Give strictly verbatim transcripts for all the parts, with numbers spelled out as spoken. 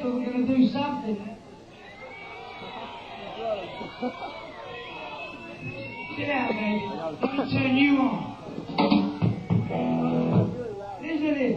but we're going to do something. Sit down, baby. Let me turn you on. Listen to this.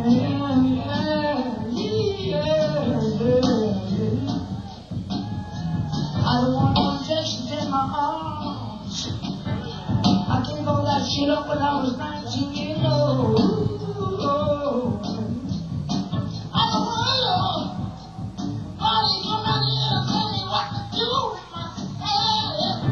I don't want no injections in my arms. I gave all that shit up when I was nineteen years old. I don't want nobody coming in and tell me what to do with my head.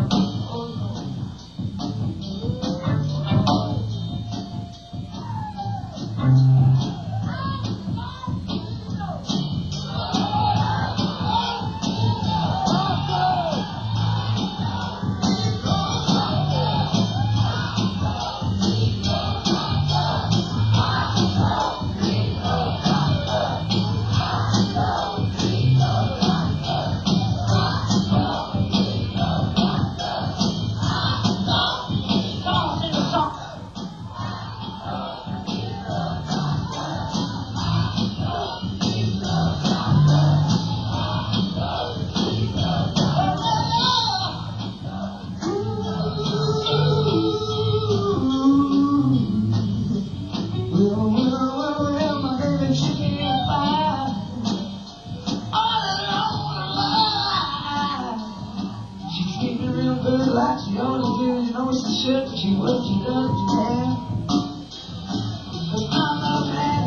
Like she always did, you know she should, but she would, she does, she can. Cause I'm not mad.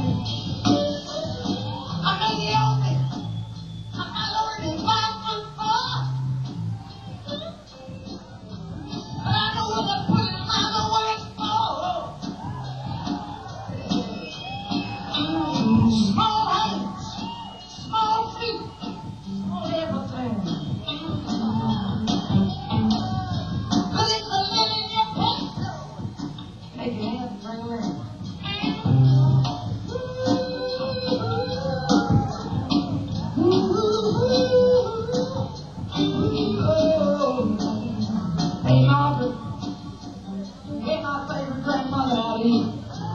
I may be only, I'm not only five foot four, but I know what I put in my way for. Mm, small hands, small feet, small everything. Hey Margaret, hey my favorite grandmother Ali.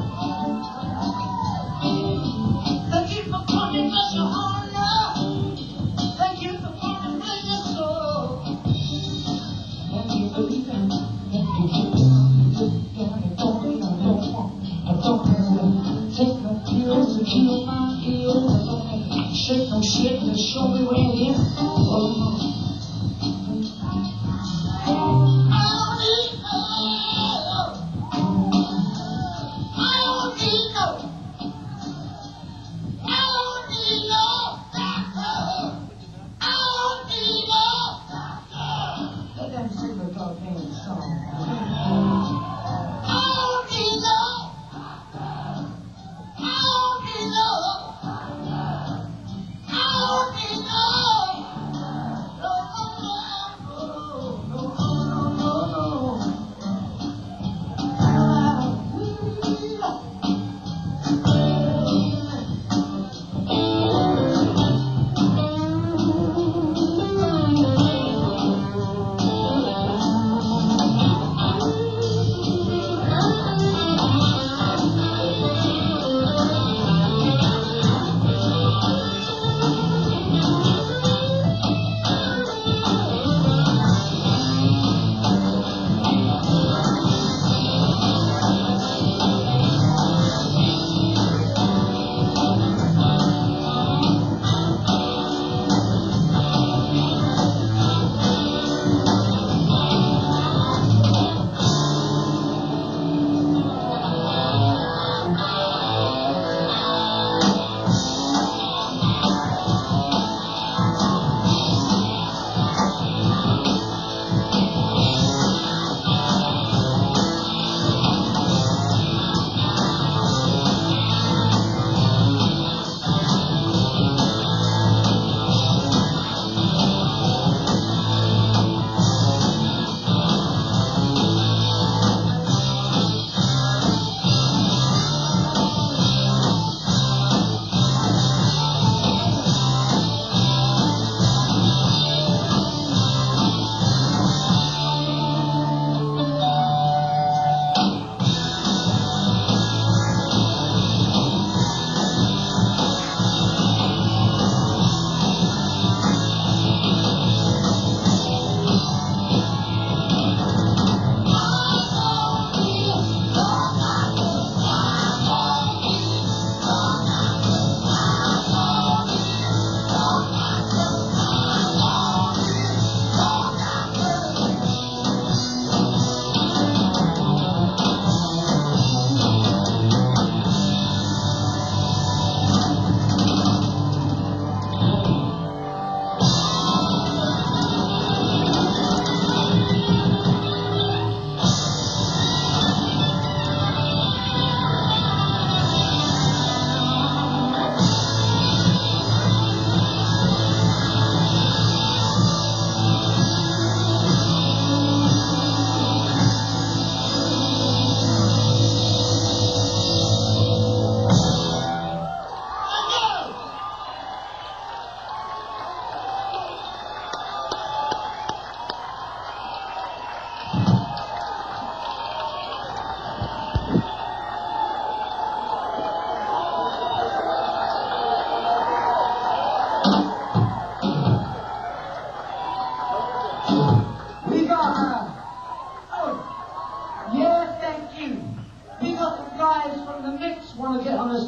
Thank you for coming, bless your heart, love. Thank you for coming, bless your soul. Thank you for leaving. Thank you for I don't have to take no pills to kill my ills. I don't have to shake no shit to show me where it is. Oh,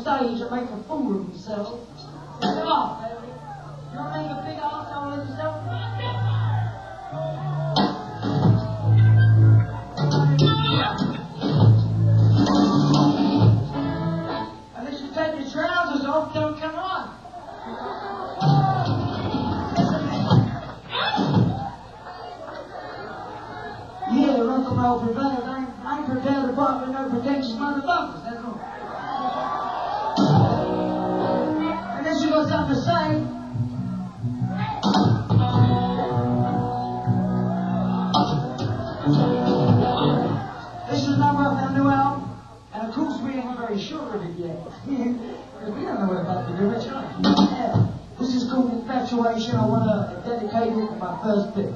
stage and make a fool of himself. Come on, baby. You want to make a big arsehole of yourself? Unless you take your trousers off, don't come on. Yeah, rock and roll prevails. I ain't, I ain't prepared to fight with no pretentious motherfuckers, that's all. Unless you got something to say. This is no work on new album, and of course we ain't very sure of it yet. Because we don't know what about to do it, yeah. This is called Infatuation. I want to dedicate it to my first bit.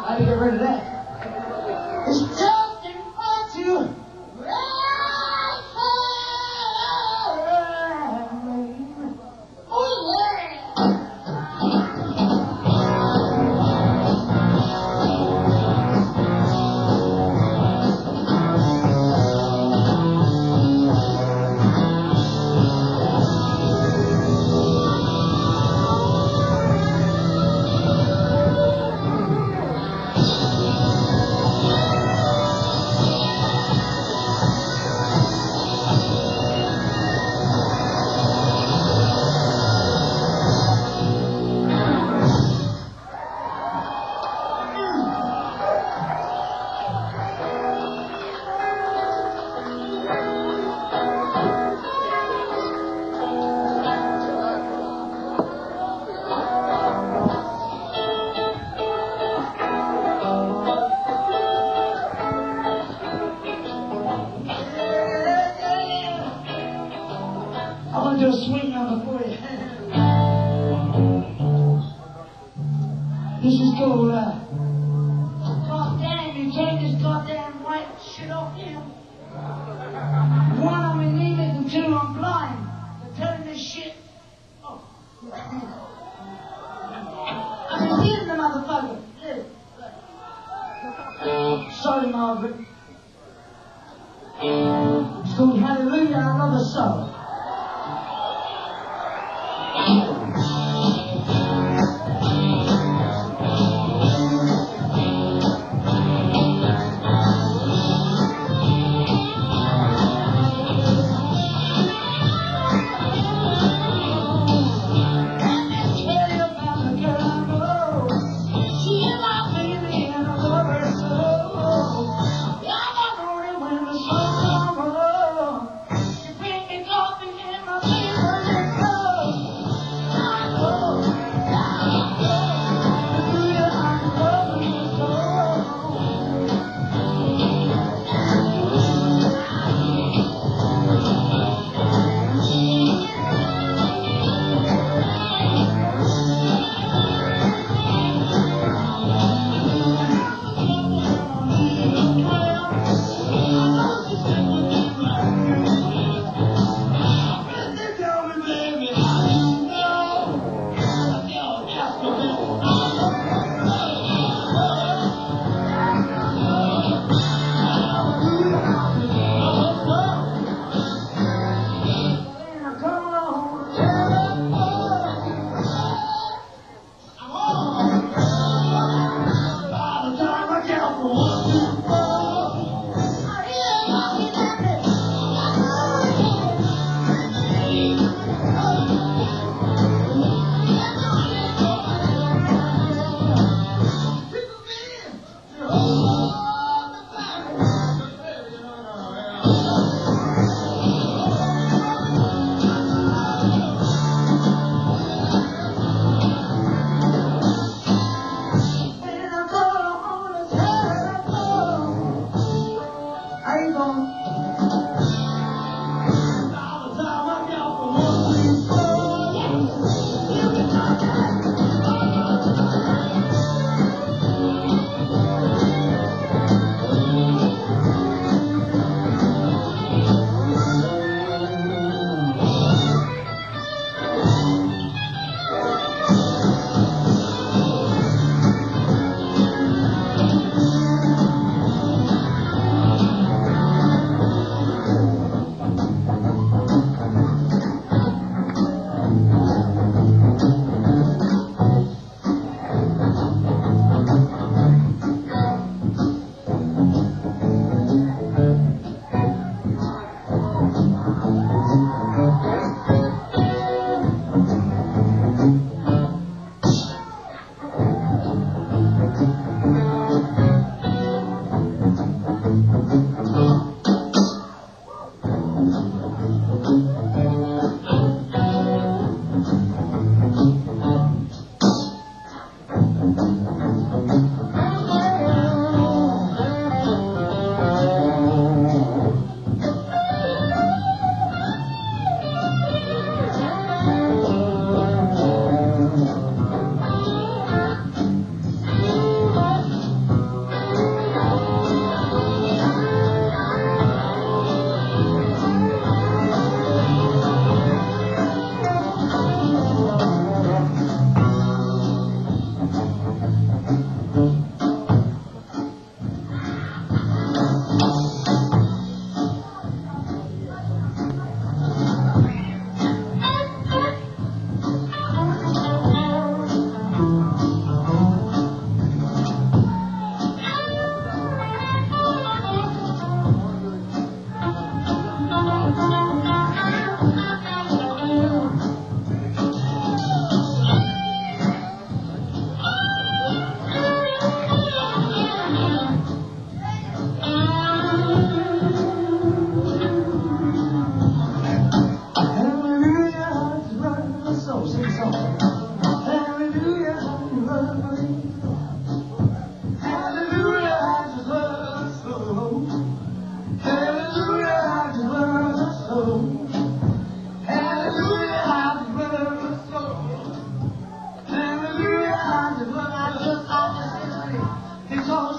How do you get rid of that? It's just in front of you. I want to do a swing number for you. This is called, uh, God damn, you take this goddamn white shit off him. One, I'm anemic, and two, I'm blind. They're turning this shit off. I've been hitting the motherfucker. Yeah. Sorry, Margaret. It's called Hallelujah, I Love a Soul.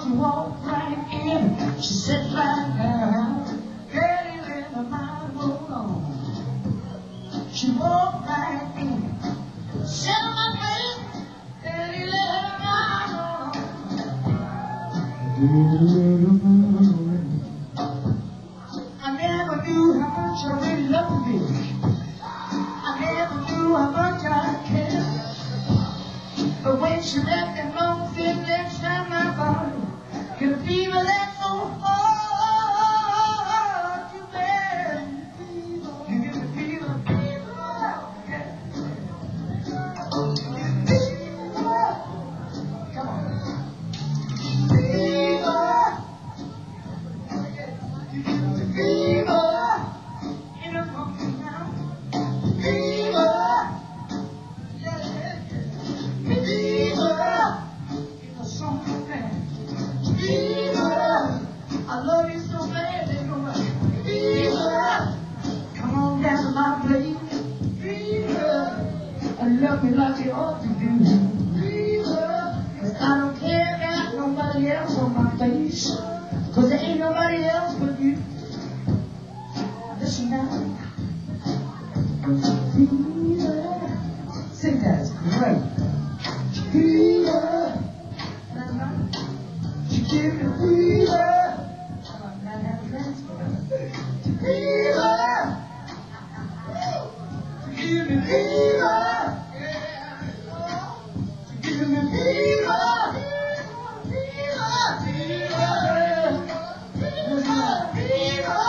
She walked right in, she sat right down. Daddy let her mind roll on. She walked right in, sat on my face. Daddy let her mind roll on. I never knew how much I really loved you. I never knew how much I cared. But when she left that long thin next time my body could a fever that's so hard to bear. You get the fever, fever, yeah. Fever, come on. Fever, you get the fever in a funky now. Fever, yeah, yeah. Fever, in a song band. Fever, I love you so bad, ain't nobody. Fever, come on down to my place. Fever, and love me like you ought to do. Fever, 'cause I don't care about nobody else on my face. 'Cause there ain't nobody else but you. Listen now. Fever, sing that, it's great. Fever, she give me fever. Come on, now have a dance for her. Fever, she give me fever. She give me fever. Fever, fever, fever, fever.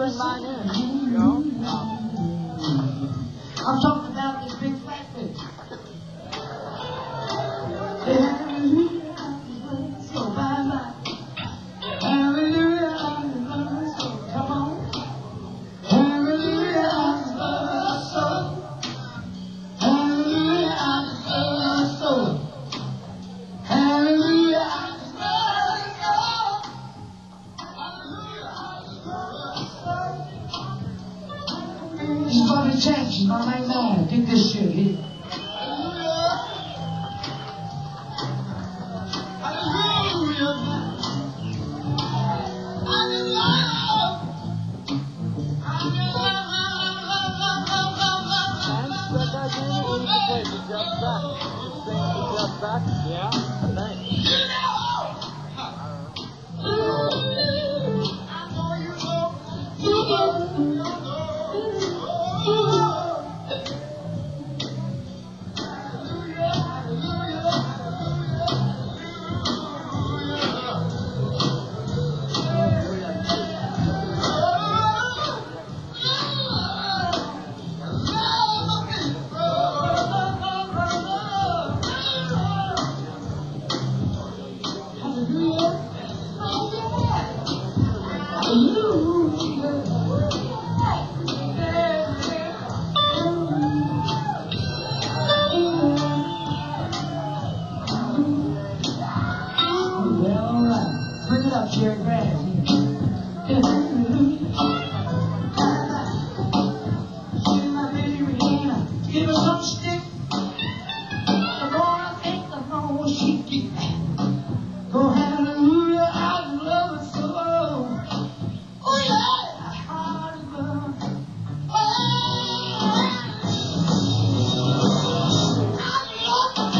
in mine in. You know? I'm talking about this big fat thing. So bye bye. Hallelujah, so come on. Hallelujah, so. Hallelujah, so. Hallelujah, he's gonna change my mind. Dig this shit here. Back. Yeah, thanks. Bring it up, Jerry Grant. Give us some stick. The more I think, the more she get. Go hallelujah, I love it so. Oh yeah, I love it. Oh, I love it.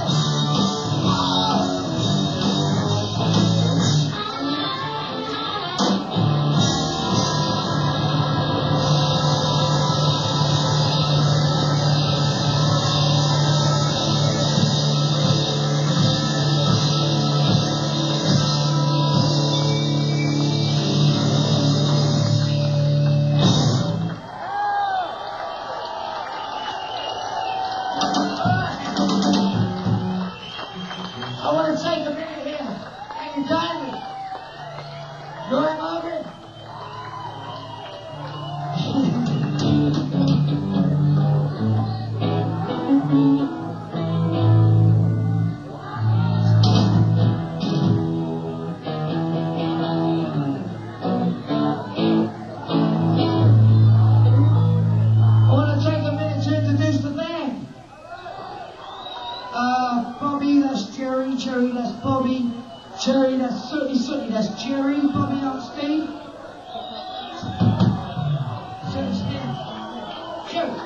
I want to take a minute here and you join me. Join Margaret. I want to take a minute to introduce the band. Uh, Bobby, that's Jerry, Jerry, that's Bobby, Jerry, that's Sooty, Sooty, that's Jerry, Bobby on stage. Jerry, stand. Jerry.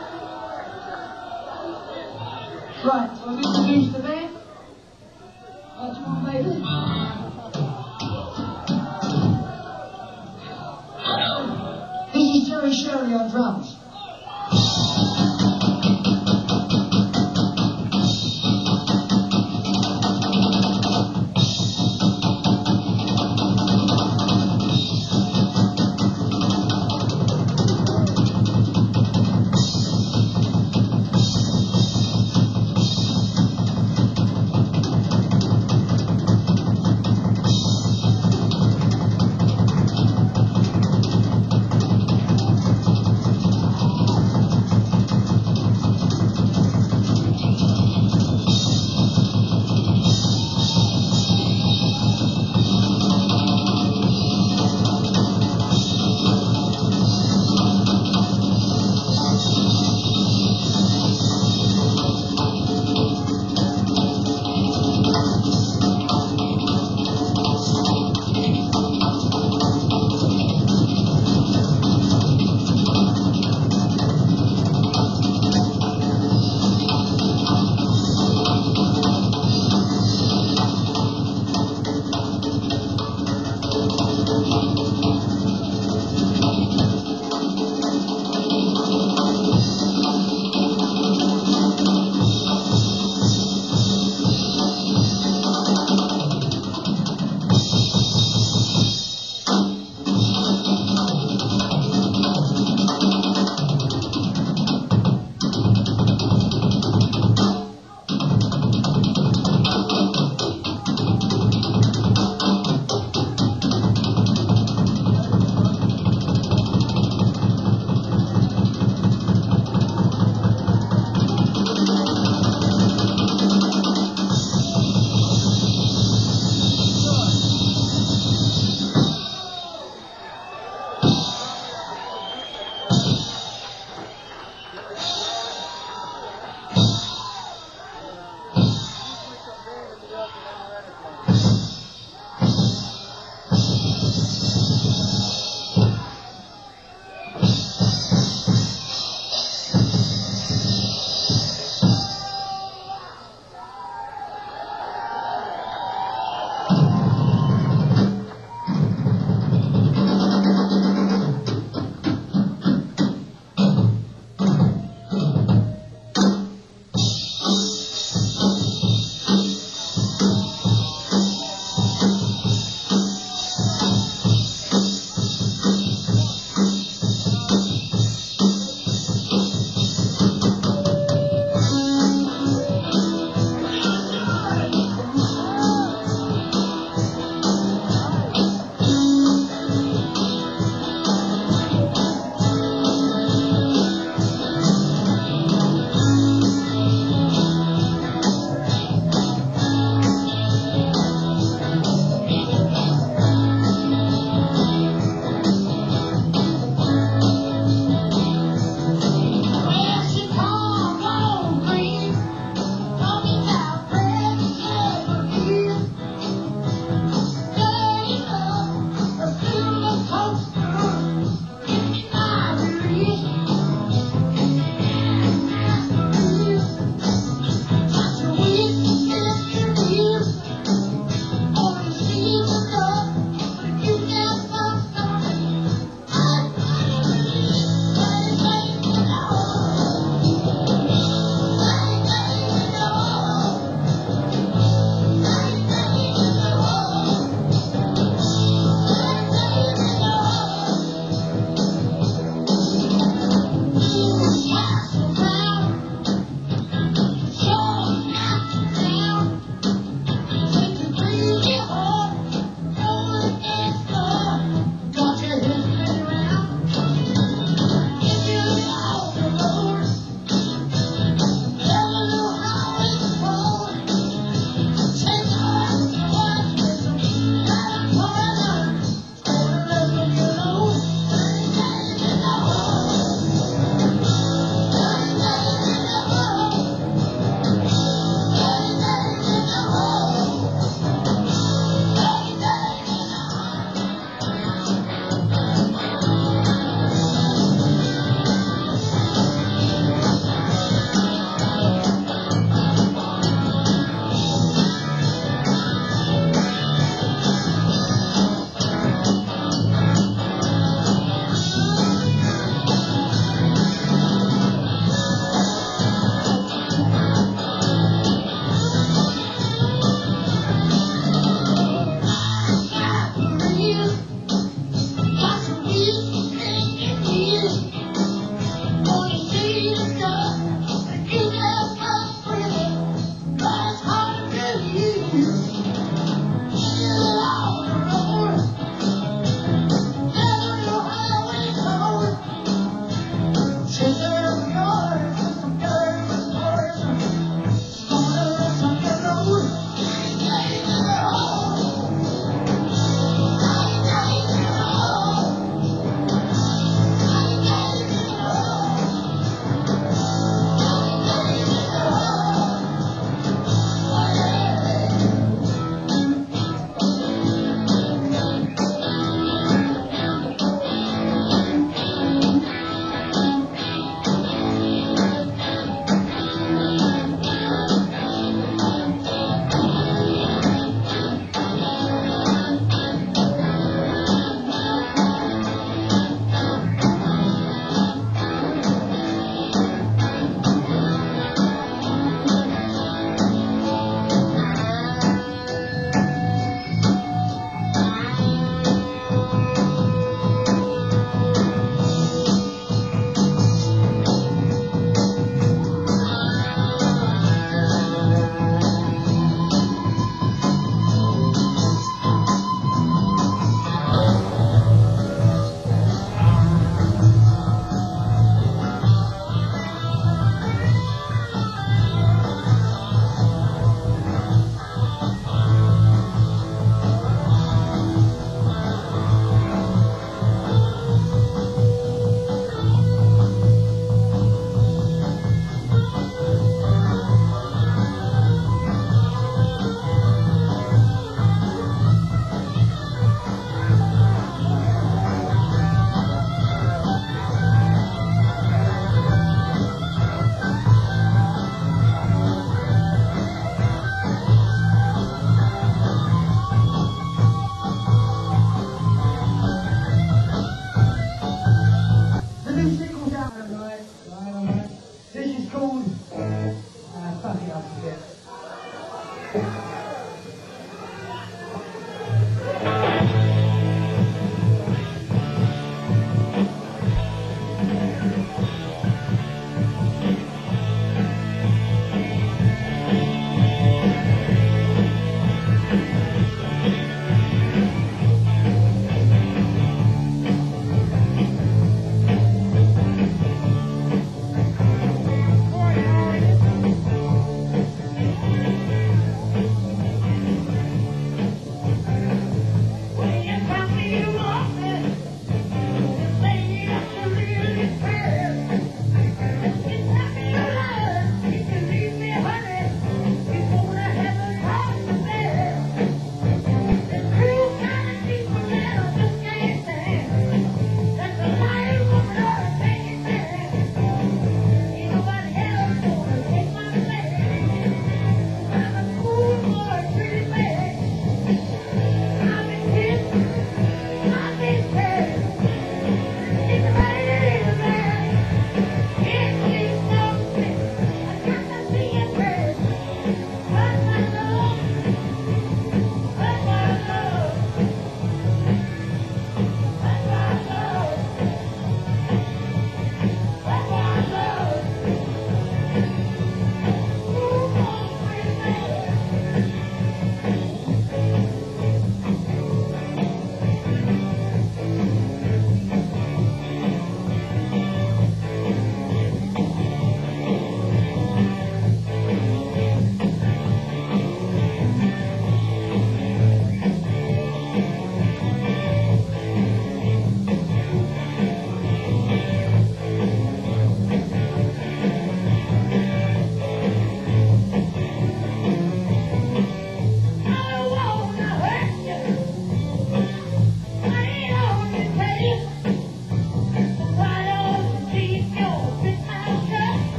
Right, so I've introduced the band. What you want, baby? This is Jerry Shirley on drums.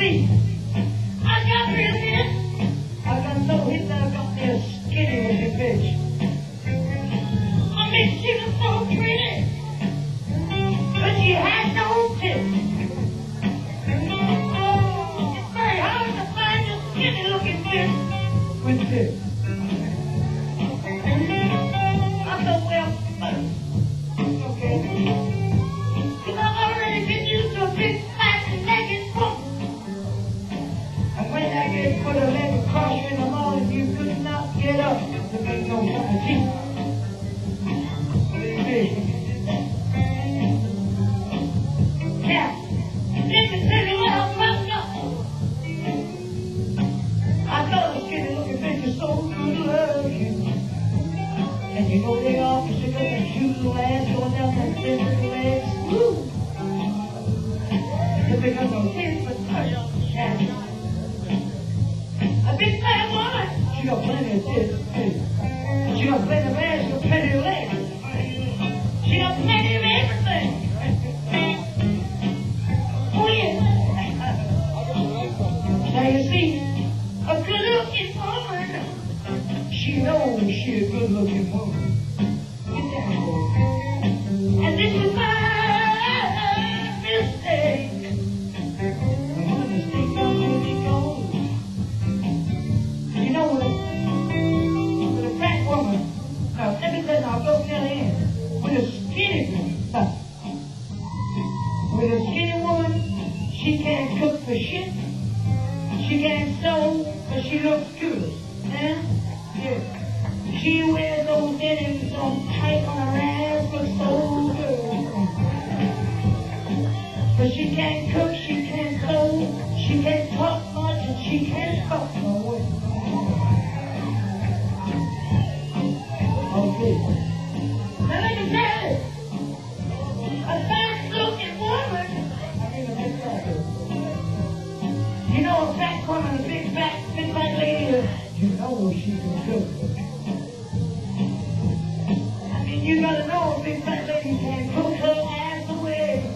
see, I got real hit. I got so hit that I got me a skinny looking bitch. I mean, she was so pretty, but she had no tits. Oh, it's very hard to find a skinny looking bitch with tits. I thought, well, okay. Because I've already been used to a big fat and naked woman. And when I get put a leg across you in the morning, you could not get up to make no cup of tea. Now, let me tell you what I'm fucked up. I know the skinny looking bitch is so good to love you. And you know they are, because they got that cute little ass going down that thin little legs. Woo! They become no kids, but yeah. A big fat woman, she got plenty of tits, too. She got plenty of ass, she got plenty of legs. She got plenty of everything. Oh, yeah. Now, you see, a good-looking woman, she knows she's a good-looking woman. Get down, boy. And this is my mistake. And my mistake don't really go. You know, with, with a fat woman, now, let me tell you, I'll go down in. With a skinny woman, with a skinny woman, she can't cook for shit. She can't sew, but she looks good. Huh? Yeah. She wears those denims on tight on her ass, looks so good. But she can't cook, she can't sew, she can't talk much, and she can't talk no way. Okay. Now let me tell you, a fat looking woman, I mean a big fat girl. You know a fat woman, a big fat, big fat lady, you know she can cook. I mean, you gotta know a big fat lady can cook her ass away.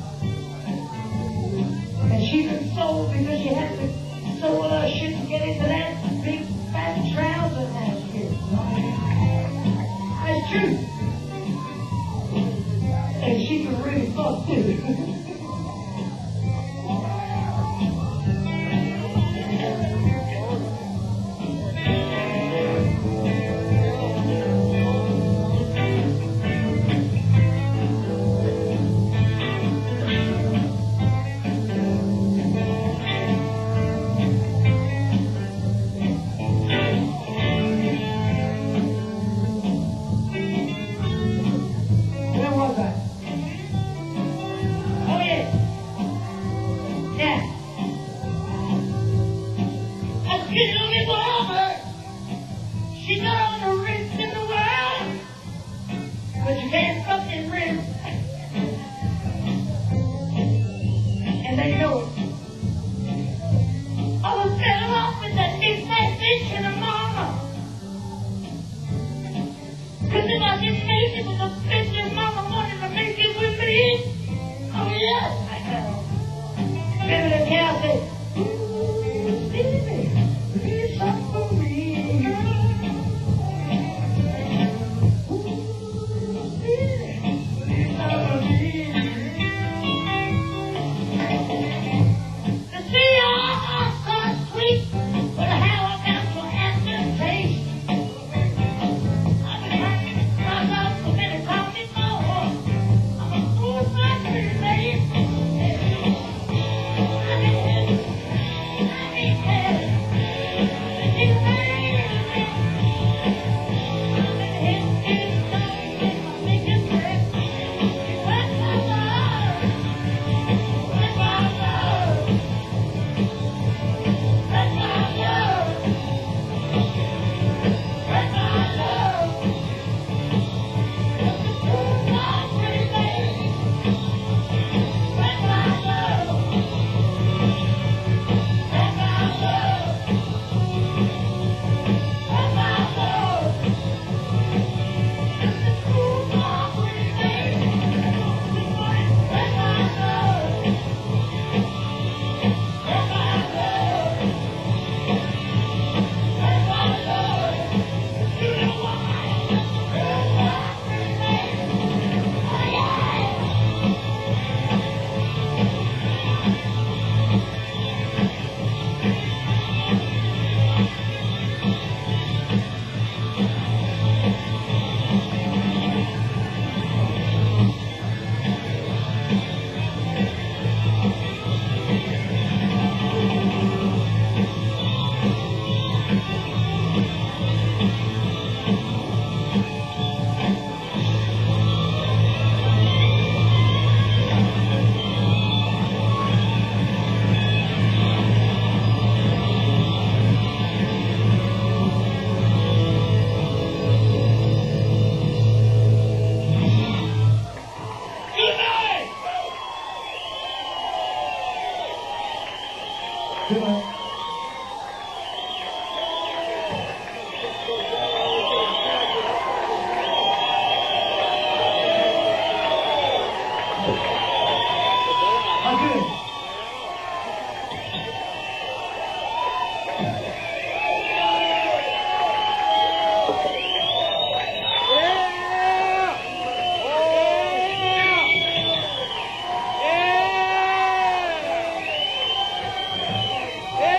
And she can sew because she has to sew her shit to get into that big fat trouser ass shit. That's true. And she can really fuck too. Come 제발. 하여튼 Yeah!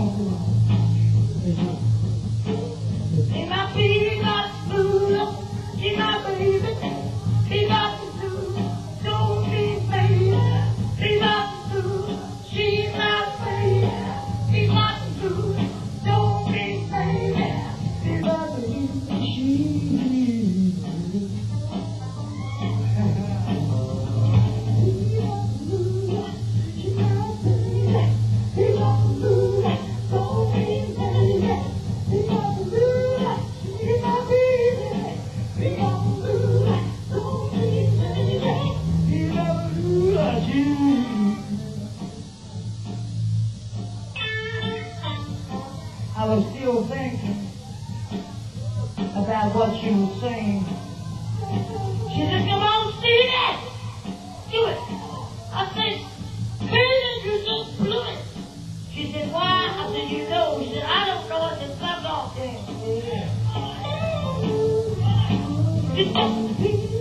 She my baby, my blue. She my baby. She my blue. Don't be baby. She my blue. She my baby. She my blue. Don't be baby. She my baby. She. I was still thinking about what she was saying. She said, come on, Stevie! Do it! I said, Stevie, you just blew it! She said, why? I said, you know. She said, I don't know. I said, fuck off then. She said,